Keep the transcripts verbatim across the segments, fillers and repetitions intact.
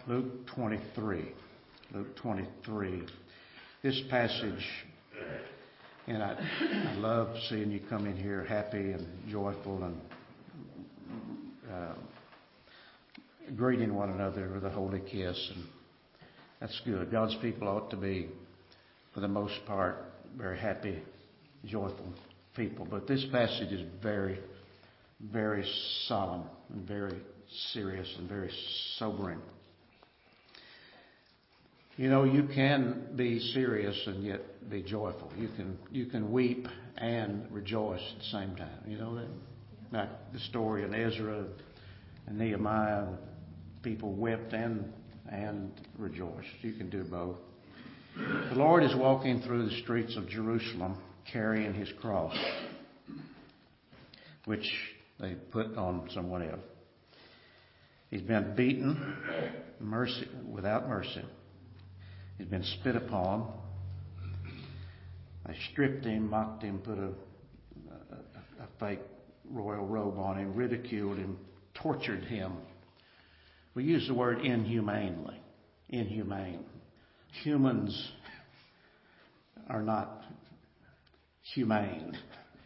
Luke twenty-three. Luke twenty-three. This passage, and I, I love seeing you come in here happy and joyful and uh, greeting one another with a holy kiss. And that's good. God's people ought to be, for the most part, very happy, joyful people. But this passage is very, very solemn and very serious and very sobering. You know, you can be serious and yet be joyful. You can you can weep and rejoice at the same time. You know that? Like the story in Ezra and Nehemiah, people wept and and rejoiced. You can do both. The Lord is walking through the streets of Jerusalem carrying his cross, which they put on someone else. He's been beaten mercy without mercy. He's been spit upon. They stripped him, mocked him, put a, a, a fake royal robe on him, ridiculed him, tortured him. We use the word inhumanely. Inhumane. Humans are not humane.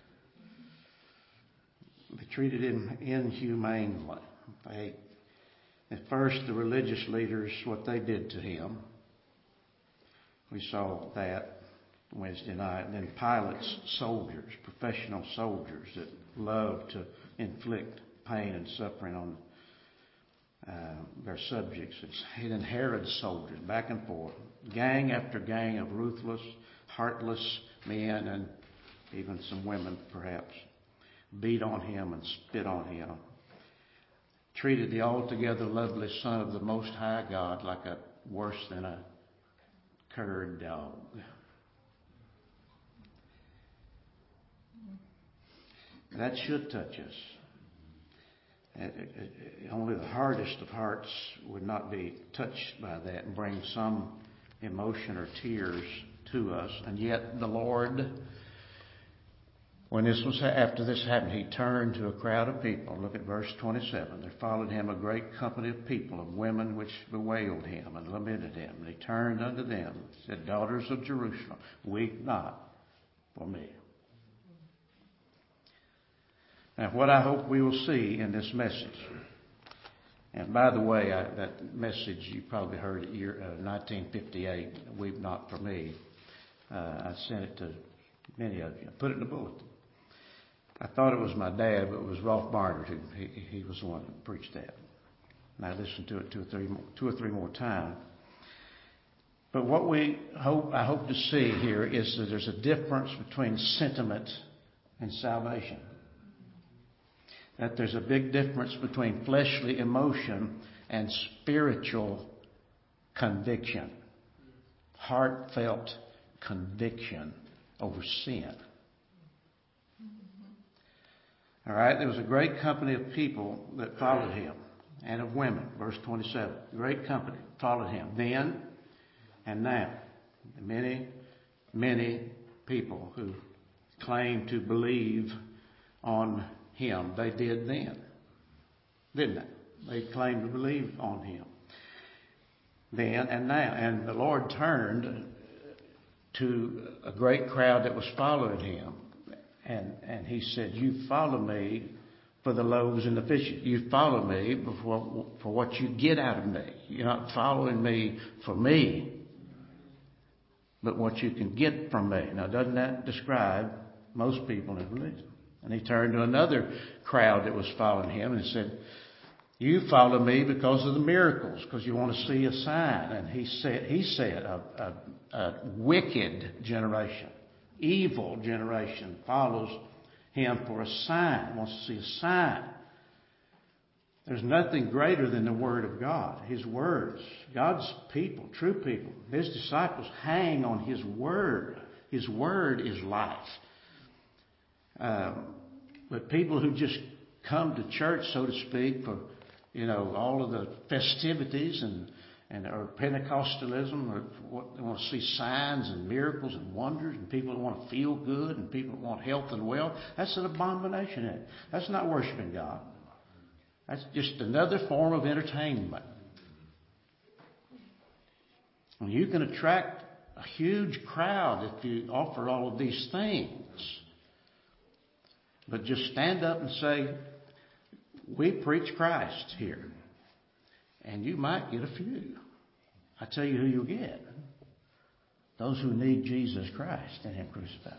They treated him inhumanely. They, at first, the religious leaders, what they did to him. We saw that Wednesday night. And then Pilate's soldiers, professional soldiers that love to inflict pain and suffering on uh, their subjects. And then Herod's soldiers, back and forth. Gang after gang of ruthless, heartless men and even some women perhaps beat on him and spit on him. Treated the altogether lovely Son of the Most High God like a worse than a curred dog. That should touch us. Only the hardest of hearts would not be touched by that and bring some emotion or tears to us. And yet the Lord, when this was after this happened, he turned to a crowd of people. Look at verse twenty-seven. There followed him a great company of people, of women which bewailed him and lamented him. And he turned unto them and said, Daughters of Jerusalem, weep not for me. Now, what I hope we will see in this message, and by the way, I, that message you probably heard at year uh, nineteen fifty-eight, Weep Not For Me. Uh, I sent it to many of you. I put it in the bulletin. I thought it was my dad, but it was Rolf Barnard who he, he was the one that preached that. And I listened to it two or three more, two or three more times. But what we hope I hope to see here is that there's a difference between sentiment and salvation. That there's a big difference between fleshly emotion and spiritual conviction, heartfelt conviction over sin. All right, there was a great company of people that followed him, and of women. Verse twenty-seven, great company followed him then and now. Many, many people who claim to believe on him. They did then, didn't they? They claimed to believe on him then and now. And the Lord turned to a great crowd that was following him. And, and he said, you follow me for the loaves and the fishes. You follow me for, for what you get out of me. You're not following me for me, but what you can get from me. Now, doesn't that describe most people in religion? And he turned to another crowd that was following him and said, you follow me because of the miracles, because you want to see a sign. And he said, he said, a, a, a wicked generation, evil generation follows him for a sign, wants to see a sign. There's nothing greater than the Word of God, His words. God's people, true people, His disciples hang on His Word. His Word is life. Um, but people who just come to church, so to speak, for, you know, all of the festivities and, and or Pentecostalism, or what, they want to see signs and miracles and wonders, and people that want to feel good, and people that want health and wealth, that's an abomination. Isn't it? That's not worshiping God. That's just another form of entertainment. Well, you can attract a huge crowd if you offer all of these things. But just stand up and say, we preach Christ here. And you might get a few. I tell you who you'll get. Those who need Jesus Christ and Him crucified.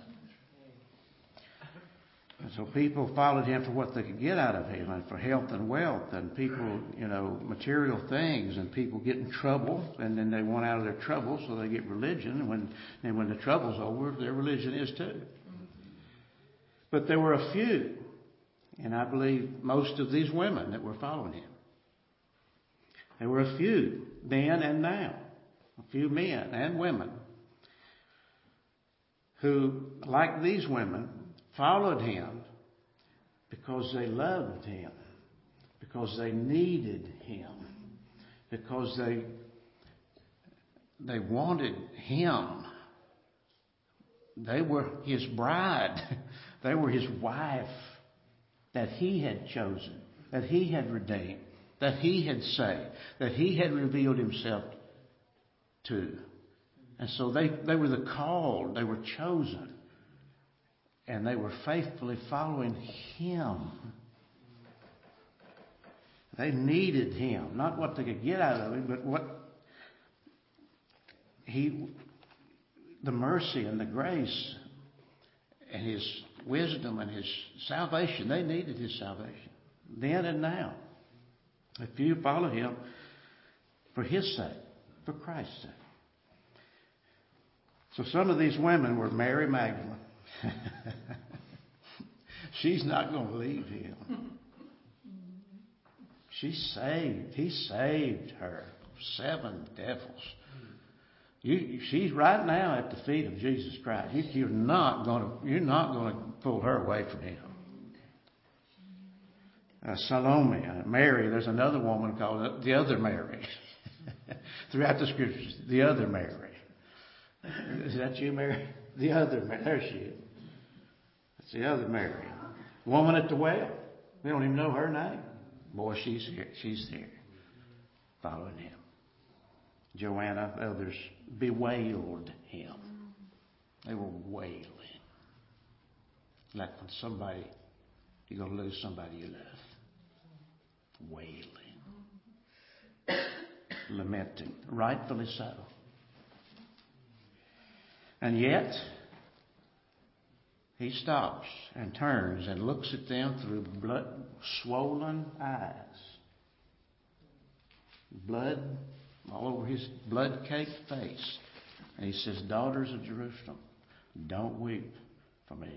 And so people followed Him for what they could get out of Him, and for health and wealth, and people, you know, material things, and people get in trouble, and then they want out of their trouble, so they get religion. And when, and when the trouble's over, their religion is too. But there were a few, and I believe most of these women that were following Him. There were a few then and now, a few men and women who, like these women, followed Him because they loved Him, because they needed Him, because they they wanted Him. They were His bride. They were His wife that He had chosen, that He had redeemed, that He had saved, that He had revealed Himself to. And so they, they were the called, they were chosen, and they were faithfully following Him. They needed Him, not what they could get out of Him, but what He, the mercy and the grace and His wisdom and His salvation. They needed His salvation then and now. If you follow Him for His sake, for Christ's sake. So some of these women were Mary Magdalene. She's not going to leave Him. She's saved. He saved her. Seven devils. You, she's right now at the feet of Jesus Christ. You, you're not going to. You're not going to pull her away from Him. Uh, Salome, uh, Mary. There's another woman called the other Mary. Throughout the Scriptures, the other Mary. Is that you, Mary? The other Mary. There she is. That's the other Mary. Woman at the well. We don't even know her name. Boy, she's here. She's here. Following Him. Joanna, others bewailed Him. They were wailing. Like when somebody, you're going to lose somebody you love. Wailing. Lamenting. Rightfully so. And yet, He stops and turns and looks at them through blood, swollen eyes. Blood all over His blood-caked face. And He says, daughters of Jerusalem, don't weep for me,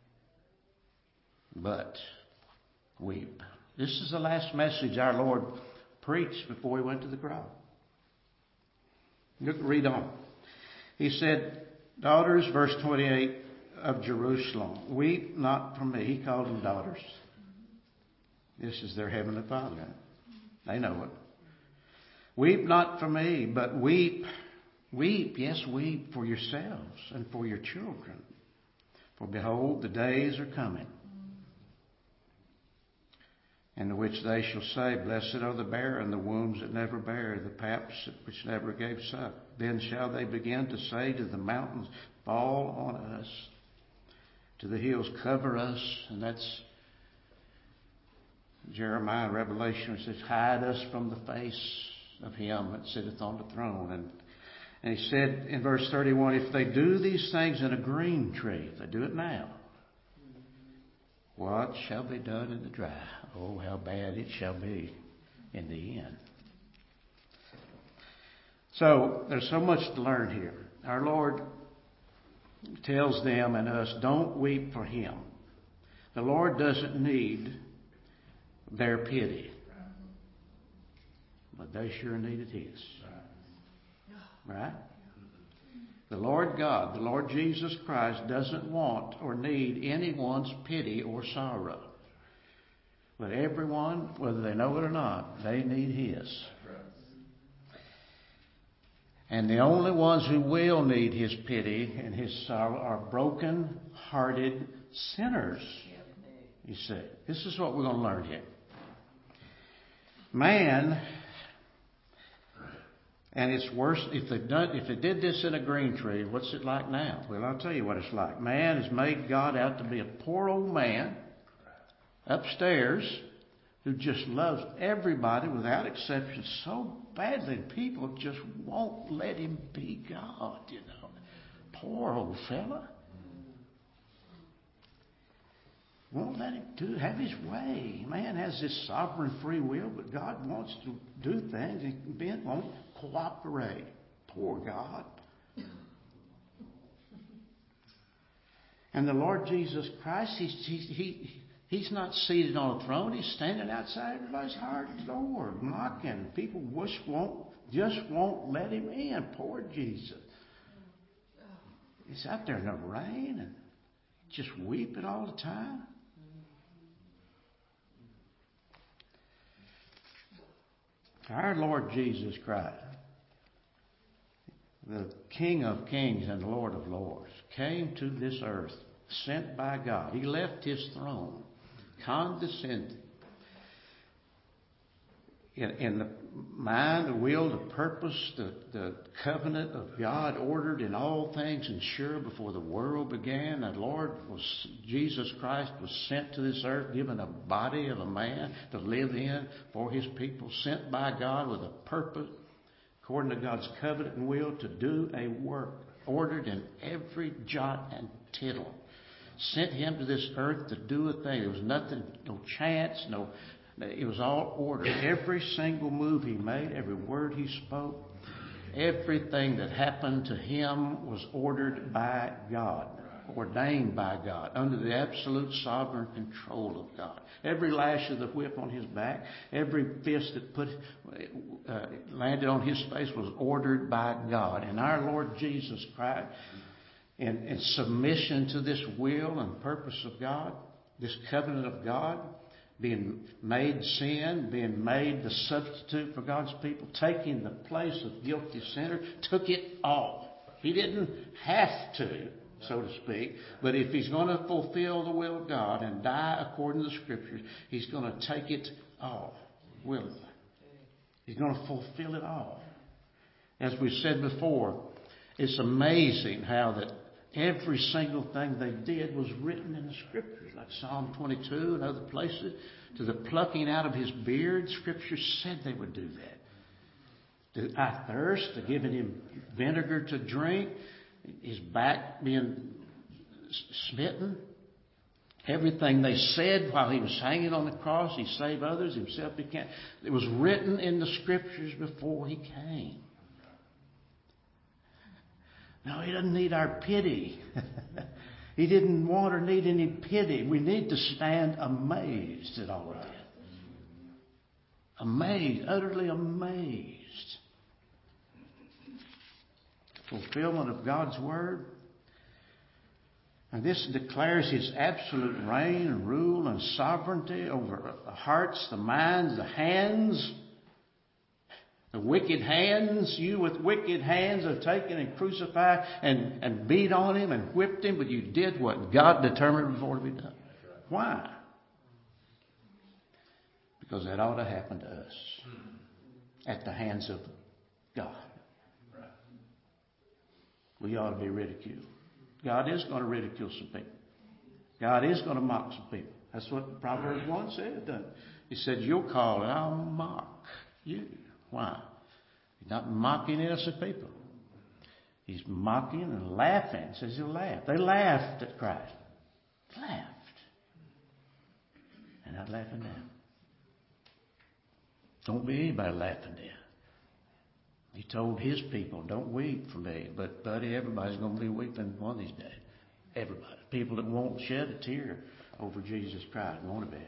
but weep. This is the last message our Lord preached before He went to the cross. Look, read on. He said, daughters, verse twenty-eight, of Jerusalem, weep not for me. He called them daughters. This is their heavenly Father. They know it. Weep not for me, but weep, weep, yes, weep for yourselves and for your children. For behold, the days are coming, in the which they shall say, blessed are the barren, the wombs that never bare, the paps which never gave suck. Then shall they begin to say to the mountains, fall on us, to the hills, cover us. And that's Jeremiah and Revelation. It says, hide us from the face of Him that sitteth on the throne. And, and He said in verse thirty-one, if they do these things in a green tree, if they do it now, what shall be done in the dry? Oh, how bad it shall be in the end. So there's so much to learn here. Our Lord tells them and us, don't weep for Him. The Lord doesn't need their pity, but they sure needed His. Right? The Lord God, the Lord Jesus Christ, doesn't want or need anyone's pity or sorrow. But everyone, whether they know it or not, they need His. And the only ones who will need His pity and His sorrow are broken-hearted sinners. You see, this is what we're going to learn here. Man And it's worse if they done if they did this in a green tree. What's it like now? Well, I'll tell you what it's like. Man has made God out to be a poor old man upstairs who just loves everybody without exception so badly. People just won't let him be God. You know, poor old fella. Won't let him do have his way. Man has this sovereign free will, but God wants to do things and Ben won't cooperate. Poor God. And the Lord Jesus Christ, he's, he's, he, he's not seated on a throne. He's standing outside everybody's heart door, knocking. People just won't, just won't let him in. Poor Jesus. He's out there in the rain and just weeping all the time. Our Lord Jesus Christ, the King of Kings and Lord of Lords, came to this earth, sent by God. He left his throne, condescended. In, in the mind, the will, the purpose, the, the covenant of God ordered in all things and sure before the world began. The Lord was, Jesus Christ was sent to this earth, given a body of a man to live in for his people, sent by God with a purpose, according to God's covenant and will, to do a work ordered in every jot and tittle. Sent him to this earth to do a thing. There was nothing, no chance, no... It was all ordered. Every single move he made, every word he spoke, everything that happened to him was ordered by God, ordained by God, under the absolute sovereign control of God. Every lash of the whip on his back, every fist that put uh, landed on his face was ordered by God. And our Lord Jesus Christ, in, in submission to this will and purpose of God, this covenant of God, being made sin, being made the substitute for God's people, taking the place of guilty sinner, took it all. He didn't have to, so to speak, but if he's going to fulfill the will of God and die according to the Scriptures, he's going to take it all willingly. He's going to fulfill it all. As we said before, it's amazing how that every single thing they did was written in the Scriptures, like Psalm twenty-two and other places. To the plucking out of his beard, Scripture said they would do that. To I thirst, to giving him vinegar to drink, his back being smitten. Everything they said while he was hanging on the cross, he saved others, himself became. It was written in the Scriptures before he came. No, he doesn't need our pity. He didn't want or need any pity. We need to stand amazed at all of that. Amazed, utterly amazed. Fulfillment of God's Word. And this declares his absolute reign and rule and sovereignty over the hearts, the minds, the hands. The wicked hands, you with wicked hands have taken and crucified and, and beat on him and whipped him, but you did what God determined before to be done. Why? Because that ought to happen to us at the hands of God. We ought to be ridiculed. God is going to ridicule some people. God is going to mock some people. That's what Proverbs one said, doesn't it? He said, you'll call and I'll mock you. Why? He's not mocking innocent people. He's mocking and laughing. He says he'll laugh. They laughed at Christ. Laughed. And not laughing now. Don't be anybody laughing now. He told his people, don't weep for me. But, buddy, everybody's going to be weeping one of these days. Everybody. People that won't shed a tear over Jesus Christ. Won't be.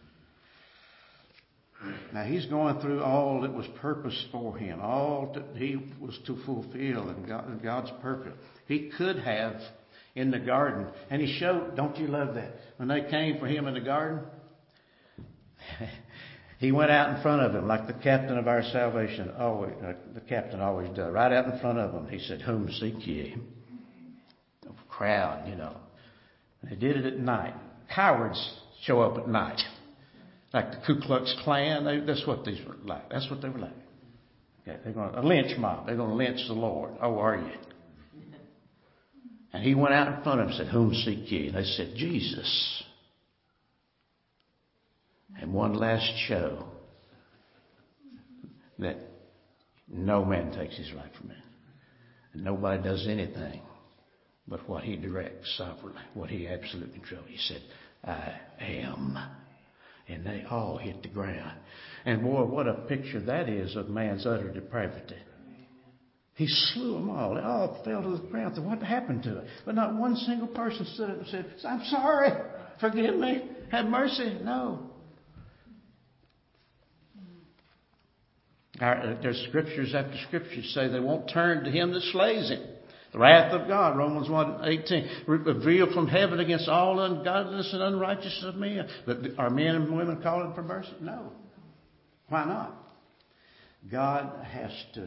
Now, he's going through all that was purposed for him, all that he was to fulfill in God, God's purpose. He could have in the garden, and he showed, don't you love that? When they came for him in the garden, he went out in front of them like the captain of our salvation, always, uh, the captain always does, right out in front of them. He said, whom seek ye? A crowd, you know. And they did it at night. Cowards show up at night. Like the Ku Klux Klan, they, that's what these were like. That's what they were like. Okay, they're going to, a lynch mob. They're going to lynch the Lord. Oh, are you? And he went out in front of them and said, whom seek ye? And they said, Jesus. And one last show that no man takes his life from him. And nobody does anything but what he directs sovereignly, what he absolutely controls. He said, I am. And they all hit the ground. And boy, what a picture that is of man's utter depravity. He slew them all. They all fell to the ground. So what happened to it? But not one single person stood up and said, I'm sorry. Forgive me. Have mercy. No. Our, there's scriptures after scriptures say they won't turn to him that slays him. The wrath of God, Romans one eighteen, revealed from heaven against all ungodliness and unrighteousness of men. But are men and women calling for mercy? No. Why not? God has to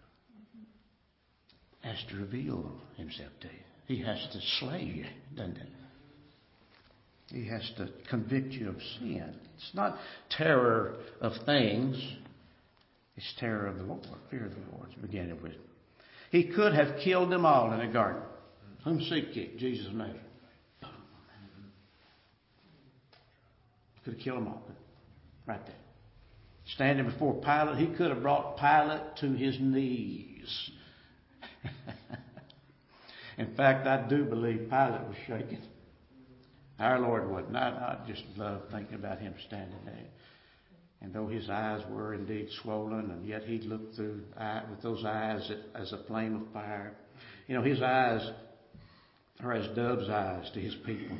has to reveal himself to you. He has to slay you, doesn't he? He has to convict you of sin. It's not terror of things. It's terror of the Lord, fear of the Lord, beginning with. He could have killed them all in the garden. Whom seek ye? Jesus of Nazareth. Could have killed them all. Right there. Standing before Pilate, he could have brought Pilate to his knees. In fact, I do believe Pilate was shaking. Our Lord wasn't. I, I just love thinking about him standing there. And though his eyes were indeed swollen, and yet he looked through with those eyes as a flame of fire. You know, his eyes are as dove's eyes to his people.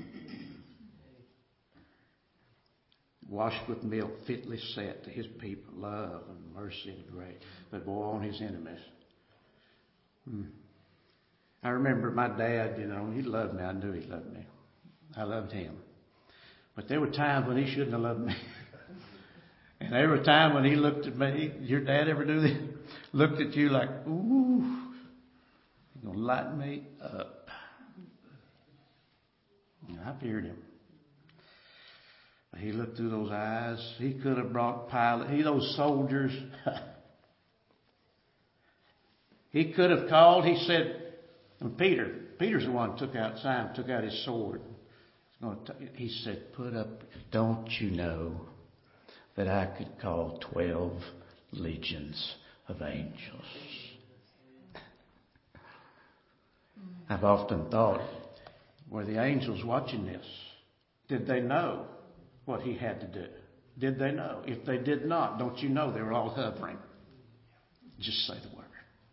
Washed with milk, fitly set to his people, love and mercy and grace. But boy, on his enemies. Hmm. I remember my dad, you know, he loved me. I knew he loved me. I loved him. But there were times when he shouldn't have loved me. And every time when he looked at me, your dad ever do this? Looked at you like, ooh, you're going to light me up. And I feared him. But he looked through those eyes. He could have brought Pilate, he, those soldiers. He could have called, he said, and Peter, Peter's the one who took out, Simon took out his sword. He said, put up, don't you know that I could call twelve legions of angels? I've often thought, were the angels watching this? Did they know what he had to do? Did they know? If they did not, don't you know they were all hovering? Just say the word.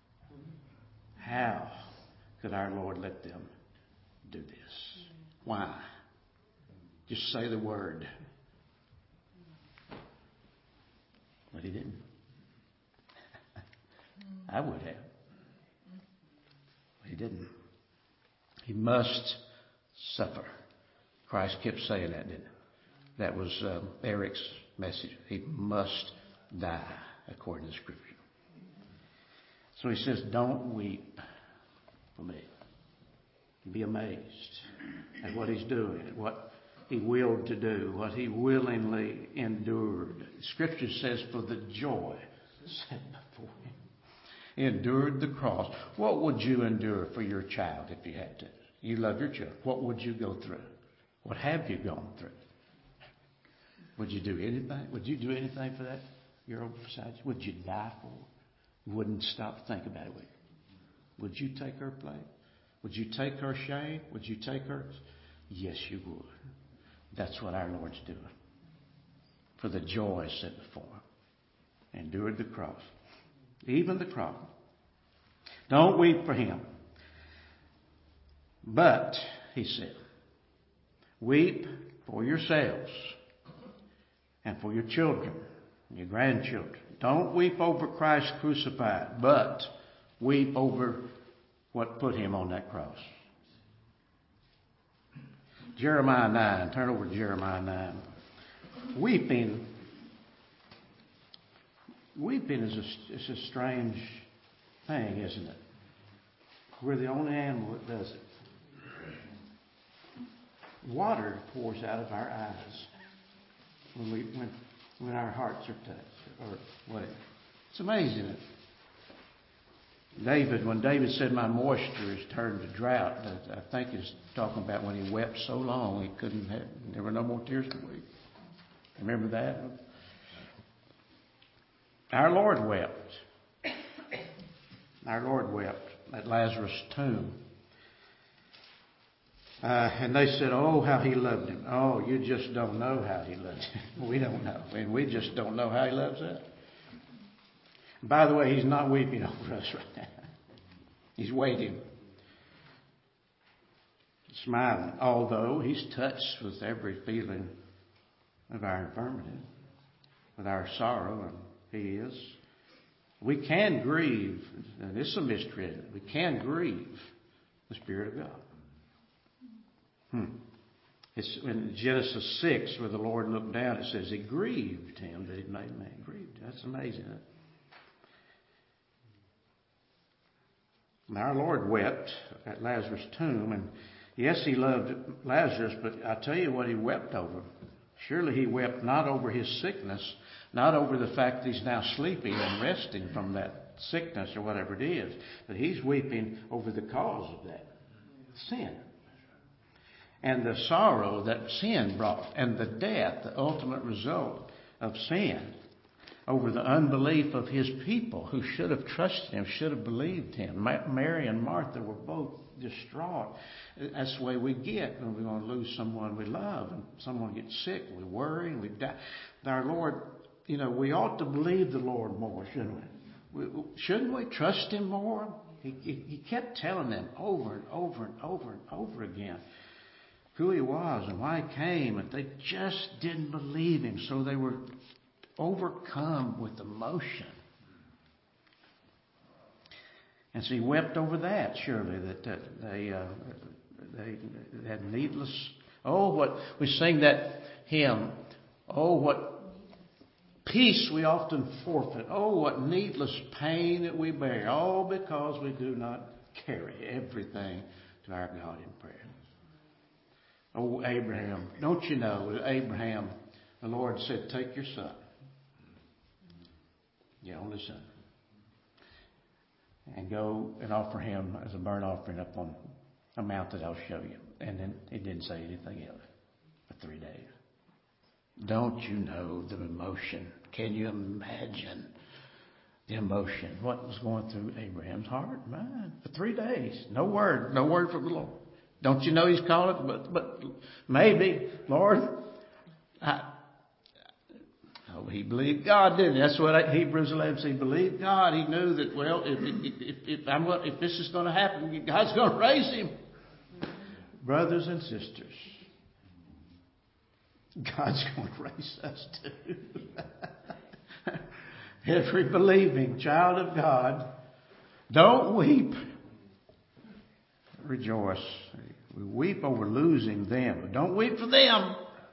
How could our Lord let them do this? Why? Just say the word. But he didn't. I would have. But he didn't. He must suffer. Christ kept saying that, didn't he? That was um, Eric's message. He must die, according to Scripture. So he says, don't weep for me. Be amazed at what he's doing, at what he willed to do, what he willingly endured. Scripture says, for the joy set before him, he endured the cross. What would you endure for your child if you had to? You love your child. What would you go through? What have you gone through? Would you do anything? Would you do anything for that girl beside you? Would you die for her? You wouldn't stop to think about it, would you? Would you take her place? Would you take her shame? Would you take her? Yes, you would. That's what our Lord's doing. For the joy set before him. Endured the cross. Even the cross. Don't weep for him. But, he said, weep for yourselves and for your children and your grandchildren. Don't weep over Christ crucified, but weep over what put him on that cross. Jeremiah nine. Turn over to Jeremiah nine. Weeping. Weeping is a, is a strange thing, isn't it? We're the only animal that does it. Water pours out of our eyes when we when when our hearts are touched or whatever. It's amazing, isn't it? David, when David said my moisture is turned to drought, I think he's talking about when he wept so long he couldn't have, there were no more tears to weep. Remember that? Our Lord wept. Our Lord wept at Lazarus' tomb. Uh, and they said, oh, how he loved him. Oh, you just don't know how he loved him. We don't know. And we just don't know how he loves us. By the way, he's not weeping over us right now. He's waiting. Smiling. Although he's touched with every feeling of our infirmity, with our sorrow, and he is. We can grieve, and this is a mystery, isn't it? We can grieve the Spirit of God. Hmm. It's in Genesis six where the Lord looked down, it says, it grieved him that he made man. Grieved. That's amazing, isn't it? And our Lord wept at Lazarus' tomb, and yes, he loved Lazarus, but I tell you what he wept over. Surely he wept not over his sickness, not over the fact that he's now sleeping and resting from that sickness or whatever it is, but he's weeping over the cause of that sin. And the sorrow that sin brought, and the death, the ultimate result of sin, over the unbelief of his people who should have trusted him, should have believed him. Mary and Martha were both distraught. That's the way we get when we're going to lose someone we love and someone gets sick. We worry and we die. Our Lord, you know, we ought to believe the Lord more, shouldn't we? we shouldn't we trust him more? He, he, he kept telling them over and over and over and over again who he was and why he came, and they just didn't believe him, so they were overcome with emotion. And so he wept over that, surely, that, that they, uh, they had needless. Oh, what we sing that hymn. Oh, what peace we often forfeit. Oh, what needless pain that we bear. All because we do not carry everything to our God in prayer. Oh, Abraham, don't you know that Abraham, the Lord said, take your son. Your only son. And go and offer him as a burnt offering up on a mount that I'll show you. And then he didn't say anything else for three days. Don't you know the emotion? Can you imagine the emotion? What was going through Abraham's heart and mind for three days? No word, no word from the Lord. Don't you know he's calling? But, but maybe, Lord, I, Oh, he believed God, didn't he? That's what Hebrews eleven says. He believed God. He knew that, well, if, if, if, I'm, if this is going to happen, God's going to raise him. Brothers and sisters, God's going to raise us too. Every believing child of God, don't weep. Rejoice. We weep over losing them, but don't weep for them.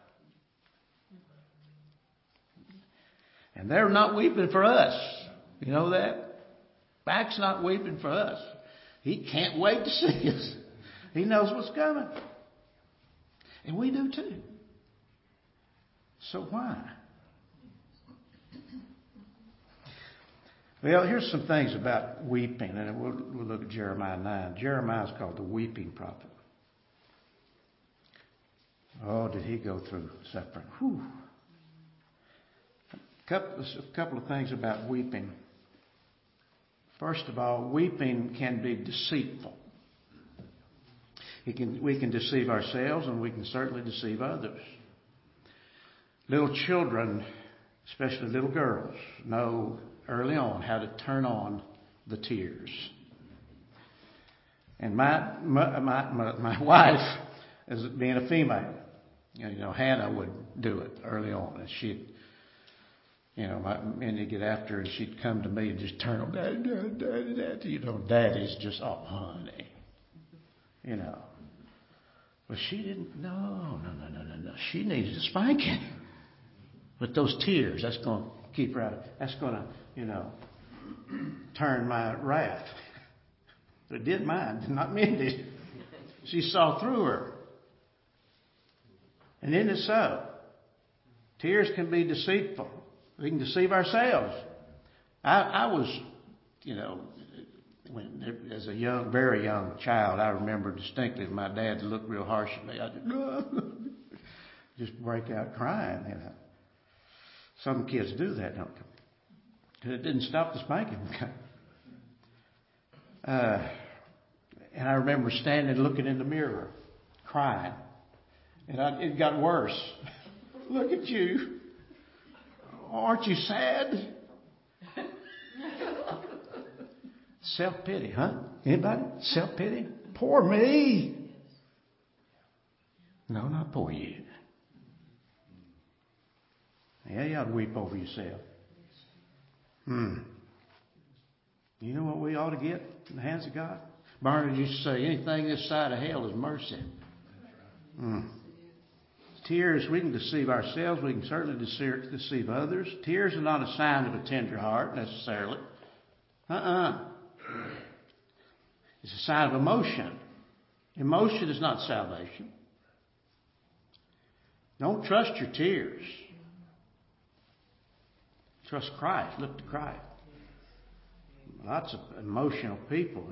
And they're not weeping for us. You know that? Back's not weeping for us. He can't wait to see us. He knows what's coming. And we do too. So why? Well, here's some things about weeping. And we'll, we'll look at Jeremiah nine. Jeremiah is called the weeping prophet. Oh, did he go through suffering? Whew. Couple, a couple of things about weeping. First of all, weeping can be deceitful. It can, we can deceive ourselves, and we can certainly deceive others. Little children, especially little girls, know early on how to turn on the tears. And my my my, my, my wife, as being a female, you know, Hannah would do it early on, and she'd. You know, my, and you get after her, and she'd come to me and just turn on, daddy, daddy, daddy, daddy. You know, daddy's just, oh, honey. You know. But she didn't, no, no, no, no, no, no. She needed a spanking. But those tears, that's going to keep her out. That's going to, you know, turn my wrath. But it did mine, not Mindy's. She saw through her. And isn't it so? Tears can be deceitful. We can deceive ourselves. I, I was, you know, when, as a young, very young child, I remember distinctly my dad looked real harsh at me. I just, just break out crying. You know. Some kids do that, don't they? It didn't stop the spanking. Uh, and I remember standing looking in the mirror, crying. And I, it got worse. Look at you. Aren't you sad? Self-pity, huh? Anybody? Self-pity? Poor me. No, not poor you. Yeah, you ought to weep over yourself. Hmm. You know what we ought to get in the hands of God? Barnard used to say, anything this side of hell is mercy. Hmm. Tears, we can deceive ourselves. We can certainly deceive, deceive others. Tears are not a sign of a tender heart necessarily. Uh-uh. It's a sign of emotion. Emotion is not salvation. Don't trust your tears. Trust Christ. Look to Christ. Lots of emotional people.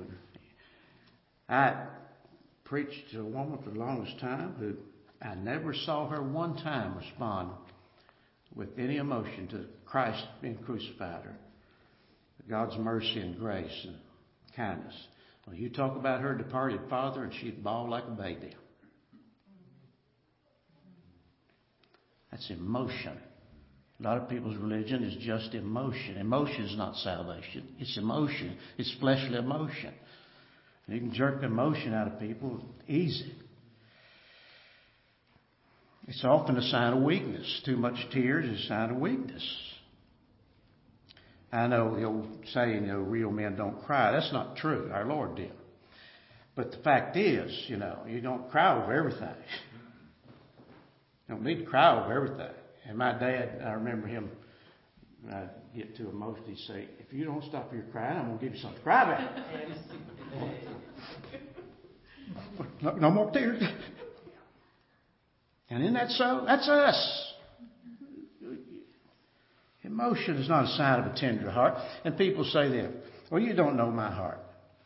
I preached to a woman for the longest time who I never saw her one time respond with any emotion to Christ being crucified, or God's mercy and grace and kindness. Well, you talk about her departed father, and she'd bawl like a baby. That's emotion. A lot of people's religion is just emotion. Emotion is not salvation. It's emotion. It's fleshly emotion. You can jerk emotion out of people easy. It's often a sign of weakness. Too much tears is a sign of weakness. I know the old saying, you know, real men don't cry. That's not true. Our Lord did. But the fact is, you know, you don't cry over everything. You don't need to cry over everything. And my dad, I remember him, when I get too emotional, he'd say, if you don't stop your crying, I'm going to give you something to cry about. no, no more tears. And isn't that so? That's us. Emotion is not a sign of a tender heart. And people say then, well, you don't know my heart.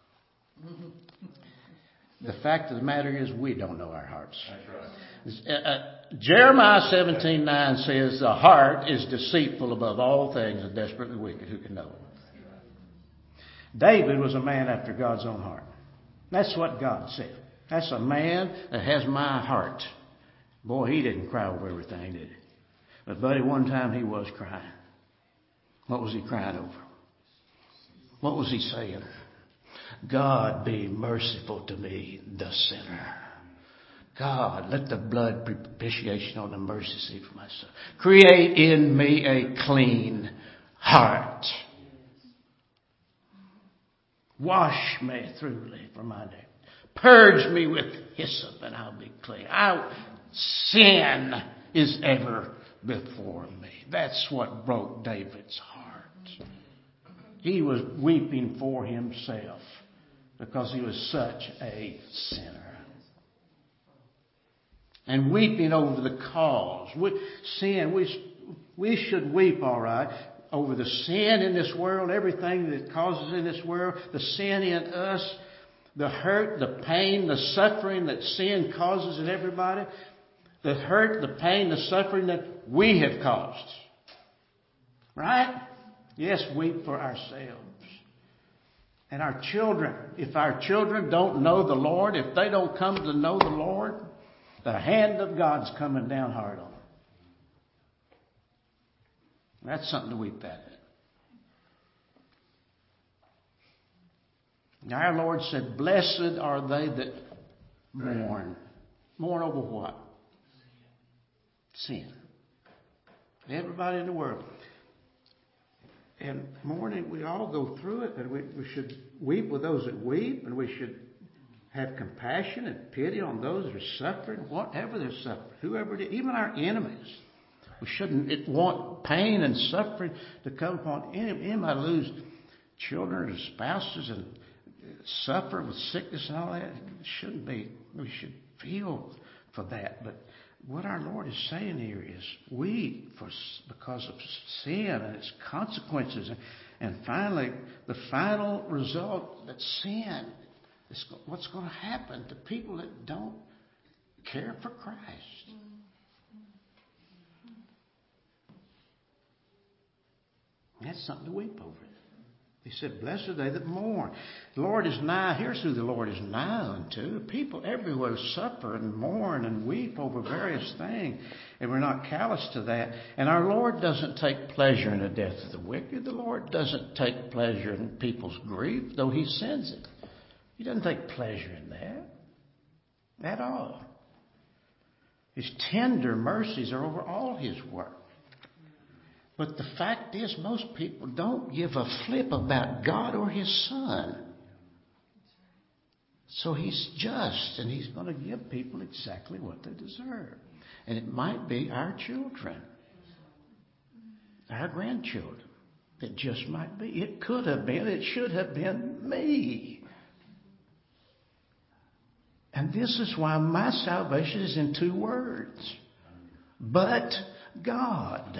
The fact of the matter is we don't know our hearts. That's right. Uh, uh, Jeremiah seventeen nine says the heart is deceitful above all things and desperately wicked. Who can know it? David was a man after God's own heart. That's what God said. That's a man that has my heart. Boy, he didn't cry over everything, did he? But buddy, one time he was crying. What was he crying over? What was he saying? God be merciful to me, the sinner. God, let the blood propitiation on the mercy seat for my son. Create in me a clean heart. Wash me thoroughly from my name. Purge me with hyssop and I'll be clean. I, sin is ever before me. That's what broke David's heart. He was weeping for himself because he was such a sinner. And weeping over the cause. We, sin, we, we should weep, all right, over the sin in this world, everything that causes in this world, the sin in us, the hurt, the pain, the suffering that sin causes in everybody, the hurt, the pain, the suffering that we have caused. Right? Yes, weep for ourselves. And our children, if our children don't know the Lord, if they don't come to know the Lord, the hand of God's coming down hard on them. That's something to weep at. Our Lord said, blessed are they that mourn. Mourn over what? Sin. Everybody in the world. And mourning, we all go through it, and we, we should weep with those that weep, and we should have compassion and pity on those that are suffering, whatever they're suffering, whoever it is, even our enemies. We shouldn't want pain and suffering to come upon any, anybody lose children or spouses and suffer with sickness and all that. It shouldn't be. We should feel for that. But what our Lord is saying here is weep for because of sin and its consequences. And finally, the final result, that sin, is what's going to happen to people that don't care for Christ. That's something to weep over. He said, blessed are they that mourn. The Lord is nigh. Here's who the Lord is nigh unto. People everywhere suffer and mourn and weep over various things. And we're not callous to that. And our Lord doesn't take pleasure in the death of the wicked. The Lord doesn't take pleasure in people's grief, though He sends it. He doesn't take pleasure in that at all. His tender mercies are over all His work. But the fact is, most people don't give a flip about God or His Son. So He's just, and He's going to give people exactly what they deserve. And it might be our children, our grandchildren. It just might be. It could have been. It should have been me. And this is why my salvation is in two words. But God.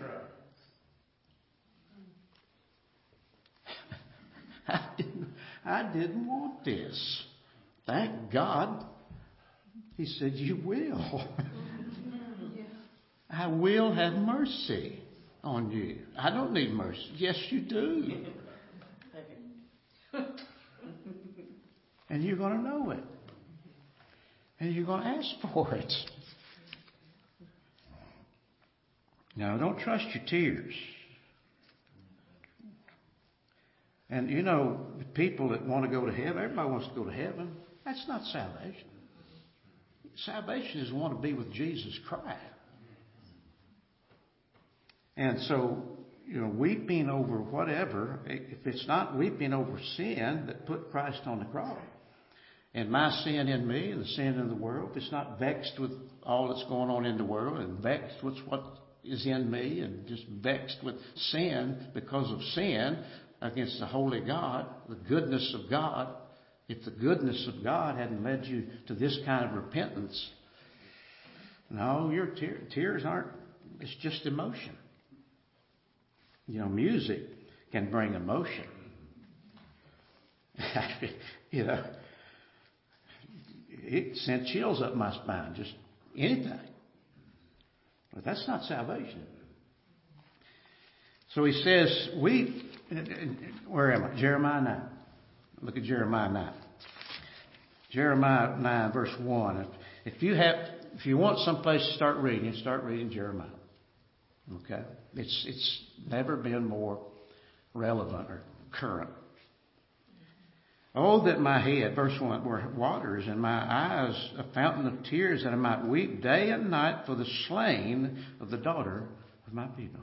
I didn't, I didn't want this. Thank God. He said, you will. I will have mercy on you. I don't need mercy. Yes, you do. And you're going to know it. And you're going to ask for it. Now, don't trust your tears. And you know, the people that want to go to heaven, everybody wants to go to heaven. That's not salvation. Salvation is want to be with Jesus Christ. And so, you know, weeping over whatever, if it's not weeping over sin that put Christ on the cross, and my sin in me and the sin in the world, if it's not vexed with all that's going on in the world and vexed with what is in me and just vexed with sin because of sin against the holy God, the goodness of God, if the goodness of God hadn't led you to this kind of repentance, no, your te- tears aren't, it's just emotion. You know, music can bring emotion. You know, it sent chills up my spine, just anything. But that's not salvation. So he says, weep. Where am I? Jeremiah nine. Look at Jeremiah nine. Jeremiah nine, verse one. If, if you have, if you want someplace to start reading, start reading Jeremiah. Okay, it's it's never been more relevant or current. Oh, that my head, verse one, were waters, and my eyes a fountain of tears, that I might weep day and night for the slain of the daughter of my people.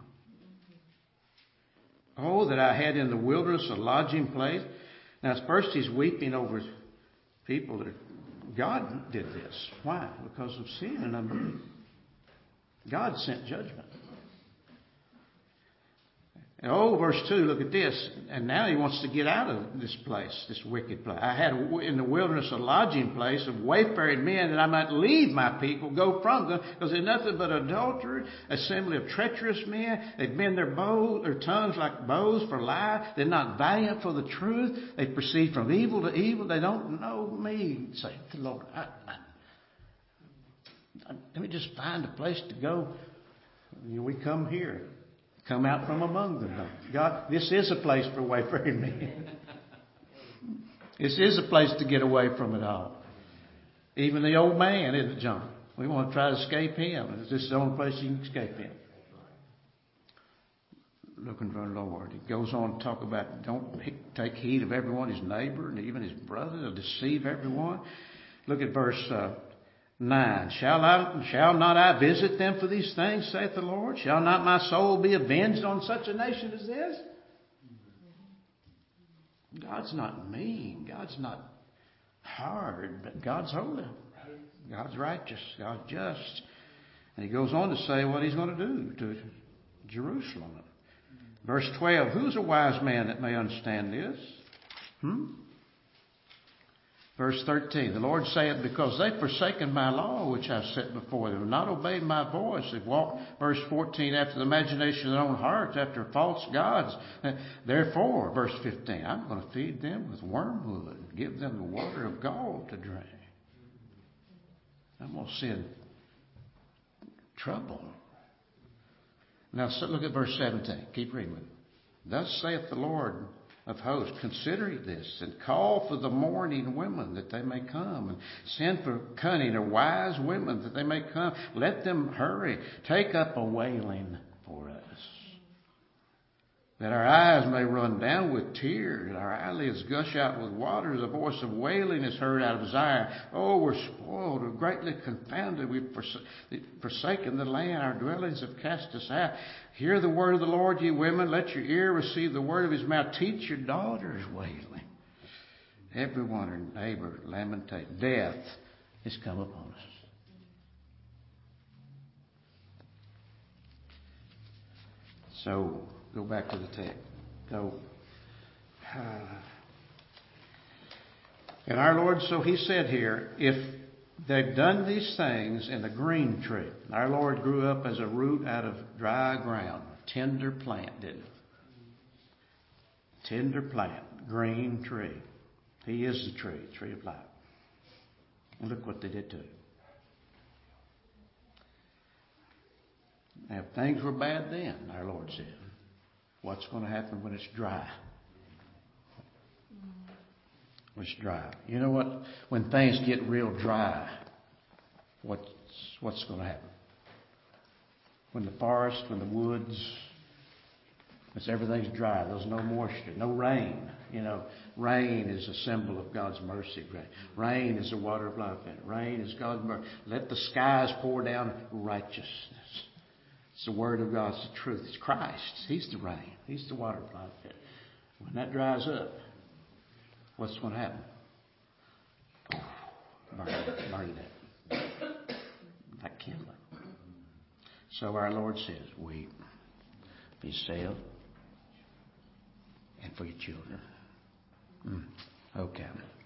Oh, that I had in the wilderness a lodging place. Now, first he's weeping over people that God did this. Why? Because of sin and unbelief. God sent judgment. And oh, verse two, look at this. And now he wants to get out of this place, this wicked place. I had in the wilderness a lodging place of wayfaring men, that I might leave my people, go from them, because they're nothing but adulterers, assembly of treacherous men. They bend their bows, their tongues like bows for lie. They're not valiant for the truth. They proceed from evil to evil. They don't know me. Say, Lord, I, I, I, let me just find a place to go. You know, we come here. Come out from among them. God, this is a place for wayfaring men. This is a place to get away from it all. Even the old man, isn't it, John? We want to try to escape him. This is the only place you can escape him. Looking for the Lord. He goes on to talk about don't take heed of everyone, his neighbor, and even his brother. They'll deceive everyone. Look at verse uh, nine. Shall I, shall not I visit them for these things, saith the Lord? Shall not my soul be avenged on such a nation as this? God's not mean. God's not hard, but God's holy. God's righteous. God's just. And he goes on to say what he's going to do to Jerusalem. Verse twelve, who's a wise man that may understand this? Hmm? Verse thirteen, the Lord saith, because they've forsaken my law, which I've set before them, and not obeyed my voice. They've walked, verse fourteen, after the imagination of their own hearts, after false gods. Therefore, verse fifteen, I'm going to feed them with wormwood, and give them the water of gall to drink. I'm going to send trouble. Now, so look at verse seventeen. Keep reading with me. Thus saith the Lord of hosts, consider this, and call for the mourning women that they may come, and send for cunning or wise women that they may come. Let them hurry. Take up a wailing for us, that our eyes may run down with tears, and our eyelids gush out with waters. A voice of wailing is heard out of Zion. Oh, we're spoiled, we're greatly confounded. We've forsaken the land. Our dwellings have cast us out. Hear the word of the Lord, ye women. Let your ear receive the word of his mouth. Teach your daughters wailing. Everyone, her neighbor, lamentate. Death is come upon us. So, go back to the text. So, uh, and our Lord, so he said here, if they've done these things in the green tree. Our Lord grew up as a root out of dry ground. Tender plant, didn't he? Tender plant, green tree. He is the tree, tree of life. And look what they did to him. Now, if things were bad then, our Lord said, what's going to happen when it's dry? When it's dry. You know what? When things get real dry, what's, what's going to happen? When the forest, when the woods, when everything's dry, there's no moisture, no rain. You know, rain is a symbol of God's mercy. Rain is the water of life. Rain is God's mercy. Let the skies pour down righteousness. It's the word of God. It's the truth. It's Christ. He's the rain. He's the water of life. When that dries up, what's going to happen? Burn it. Burn it up. Like kindling. So our Lord says, weep, be still, and for your children. Mm. Okay.